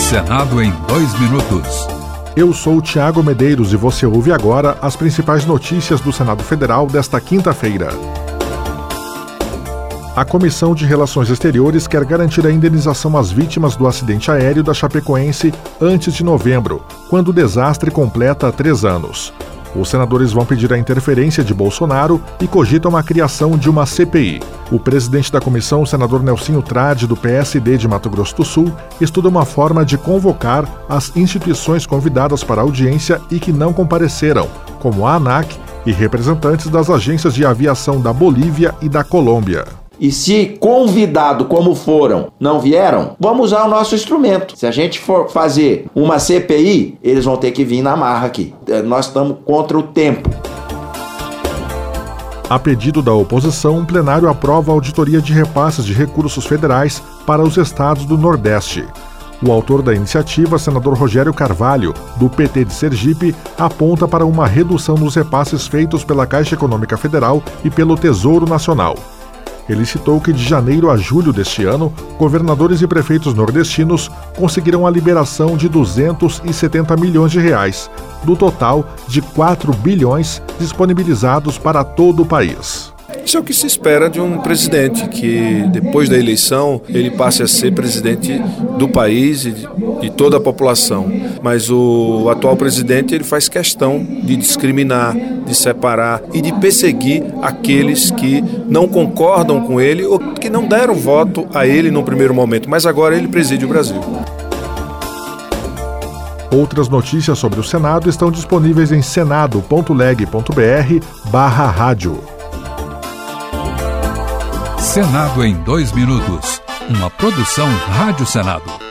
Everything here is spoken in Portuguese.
Senado em 2 minutos. Eu sou o Tiago Medeiros e você ouve agora as principais notícias do Senado Federal desta quinta-feira. A Comissão de Relações Exteriores quer garantir a indenização às vítimas do acidente aéreo da Chapecoense antes de novembro, quando o desastre completa 3 anos. Os senadores vão pedir a interferência de Bolsonaro e cogitam a criação de uma CPI. O presidente da comissão, o senador Nelsinho Trade, do PSD de Mato Grosso do Sul, estuda uma forma de convocar as instituições convidadas para a audiência e que não compareceram, como a ANAC e representantes das agências de aviação da Bolívia e da Colômbia. E se convidado como foram, não vieram, vamos usar o nosso instrumento. Se a gente for fazer uma CPI, eles vão ter que vir na marra aqui. Nós estamos contra o tempo. A pedido da oposição, um plenário aprova a auditoria de repasses de recursos federais para os estados do Nordeste. O autor da iniciativa, senador Rogério Carvalho, do PT de Sergipe, aponta para uma redução nos repasses feitos pela Caixa Econômica Federal e pelo Tesouro Nacional. Ele citou que de janeiro a julho deste ano, governadores e prefeitos nordestinos conseguiram a liberação de 270 milhões de reais, do total de 4 bilhões disponibilizados para todo o país. Isso é o que se espera de um presidente, que depois da eleição ele passe a ser presidente do país e de toda a população. Mas o atual presidente ele faz questão de discriminar, de separar e de perseguir aqueles que não concordam com ele ou que não deram voto a ele no primeiro momento, mas agora ele preside o Brasil. Outras notícias sobre o Senado estão disponíveis em senado.leg.br/rádio. Senado em 2 minutos. Uma produção Rádio Senado.